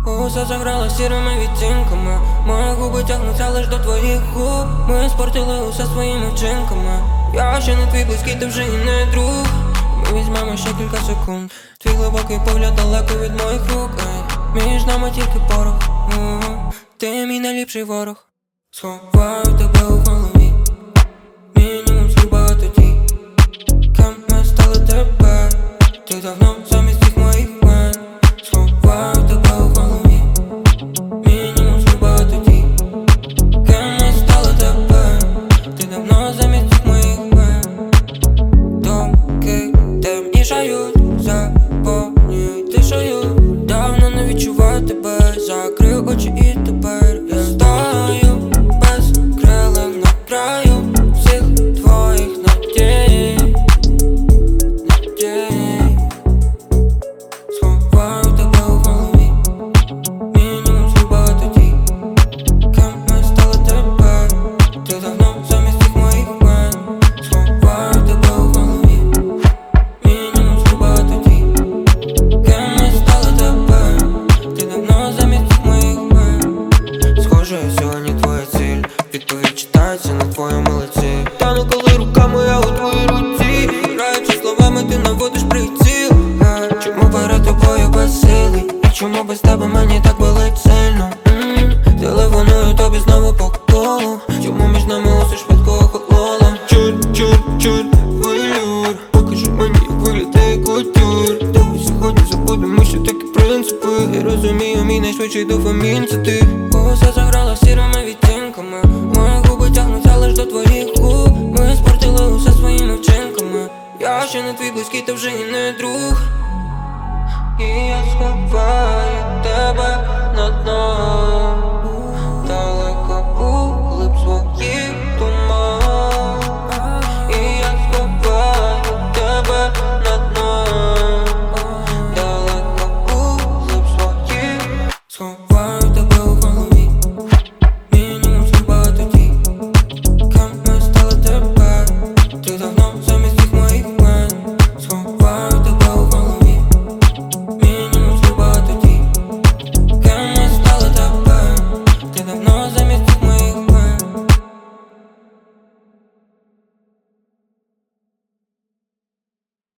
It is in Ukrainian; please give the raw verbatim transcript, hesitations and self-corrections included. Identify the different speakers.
Speaker 1: Усе заграла сірими відтінками. Мої губи тягнуться лиш до твоїх губ. Ми спортили усе своїми вчинками. Я ще не твій близький, ти вже і не друг. Ми візьмемо ще кілька секунд. Твій глибокий погляд далеко від моїх рук. Ей, між нами тільки порох. У-у-у. Ти мій найліпший ворог. Сховаю тебе у голові. Мінімум слів багато дій. Ким ми стали тепер? Ти давно замість всіх моїх мен. Сховаю тебе у голові. Мінімум слів багато дій. Ким ми стали тепер? Ти давно замість всіх моїх мен. Думки темнішають, заповнюють тишею. Давно не відчуваю тебе. Закрив очі і тепер я стою без крилем на краю всіх твоїх надій, надій. Сховаю тебе у голові. Мінімум слів багато дій. Ким ми стали тепер? Ти давно замість всіх моїх мен. Сховаю тебе у голові. Мінімум слів багато дій. Ким ми стали тепер? Ти давно замість всіх моїх мен. Схоже, сьогодні твоя ціль. Відповідь читається на твоєму лиці. Та ну коли рука моя у твоїй руці. Граючи словами, ти наводиш приціл. Чому перед тобою безсилий? І чому без тебе мені так болить сильно? М-м, телефоную тобі знову по колу. Чому між нами усе швидко охололо? Чур, чур, чур, вилюр. Покажи мені, як виглядає кутюр. Давай сьогодні забудемо, що такі принципи. Я розумію, мій найшвидший дофамін це ти. Усе заграла сірими відтінками. Мої губи тягнуться лиш до твоїх губ. Ми спортили усе своїми вчинками. Я ще не твій близький, ти вже і не друг. І я сховаю тебе